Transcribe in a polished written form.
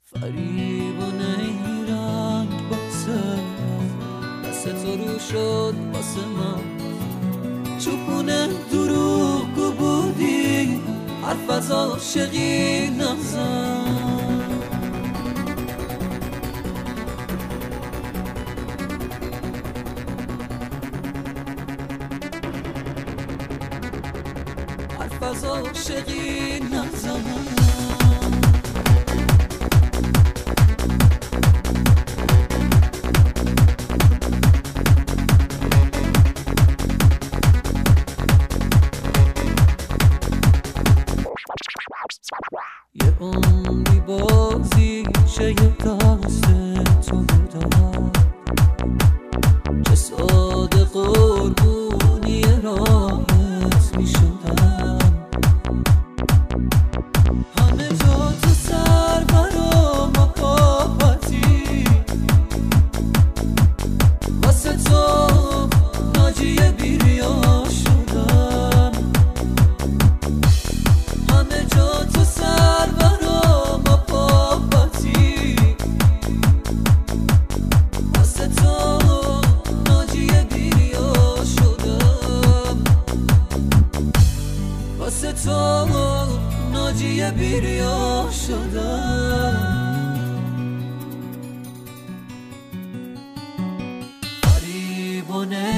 فریبانه این رنگ بسه تو رو شد باسه من چوبونه دروغگو بودی حرف از عاشقی نزن حرف از عاشقی نزن یه عمری بازی چه یه دست تو بودم چه ساده قربونی راحت می شدم همه جا تو سر برام محبتی واسه تو ناجیه بیریا شدم همه جا تو سر برام محبتی واسه تو ناجیه بیریا شدم واسه تو ناجیه بیریا شدم فریبانه